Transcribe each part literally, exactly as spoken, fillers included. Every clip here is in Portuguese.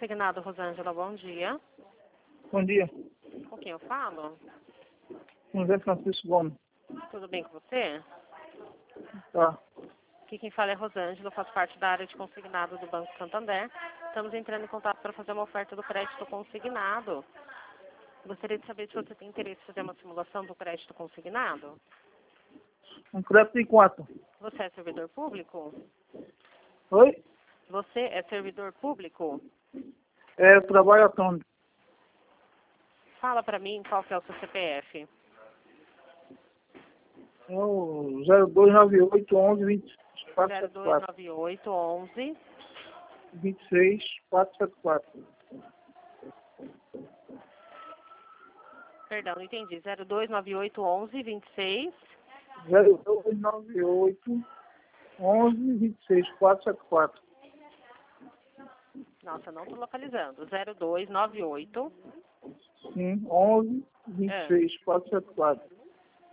Consignado, Rosângela, bom dia. Bom dia. Com quem eu falo? José Francisco Gomes. Tudo bem com você? Tá. Aqui quem fala é Rosângela, eu faço parte da área de consignado do Banco Santander. Estamos entrando em contato para fazer uma oferta do crédito consignado. Gostaria de saber se você tem interesse em fazer uma simulação do crédito consignado. Um crédito de quatro. Você é servidor público? Oi? Você é servidor público? É, eu trabalho autônomo. Fala para mim qual que é o seu C P F. É o zero dois nove oito onze vinte e quatro zero setenta e dois quatro. nove oito onze vinte e seis quatrocentos e setenta e quatro. Perdão, não entendi. zero dois nove oito onze vinte e seis zero dois nove oito onze vinte e seis quatrocentos e setenta e quatro. Nossa, não estou localizando. zero dois nove oito Sim, onze vinte e seis quatrocentos e setenta e quatro.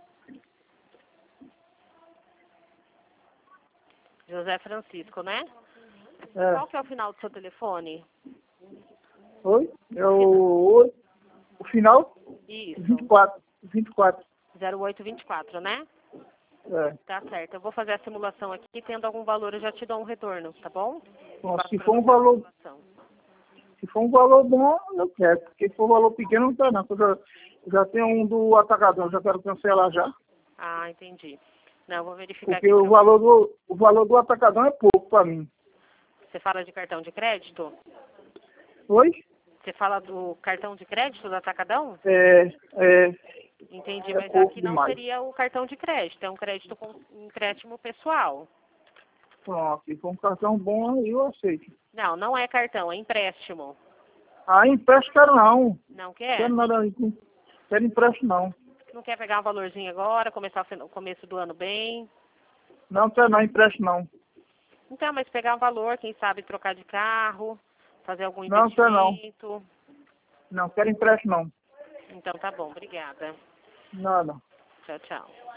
José Francisco, né? É. Qual que é o final do seu telefone? Oi? É o, oi- o final? Isso. vinte e quatro. vinte e quatro. zero oito vinte e quatro, né? É. Tá certo. Eu vou fazer a simulação aqui. Tendo algum valor, eu já te dou um retorno, tá bom? Bom, Faço se pra for um você a valor, simulação. se for um valor bom, eu quero. Porque se for um valor pequeno, não tá não. Eu já, eu já tenho um do atacadão, eu já quero cancelar já. Ah, entendi. Não, eu vou verificar Porque aqui o pra valor do, o valor do atacadão é pouco para mim. você. Fala de cartão de crédito? Oi? Você fala do cartão de crédito do Atacadão? É, é, Entendi, é mas pouco aqui não demais. seria o cartão de crédito, é um crédito com um empréstimo pessoal. Pronto, se for um cartão bom, aí eu aceito. Não, não é cartão, é empréstimo. Ah, empréstimo quero não. Não Quero quer? nada, quero empréstimo não. Não quer pegar um valorzinho agora, começar o fin- o começo do ano bem? Não quero não, empréstimo não. Então, mas pegar um valor, quem sabe trocar de carro, fazer algum Não quero não. investimento. Não quero empréstimo não. Então tá bom, obrigada. Nada. Tchau, tchau.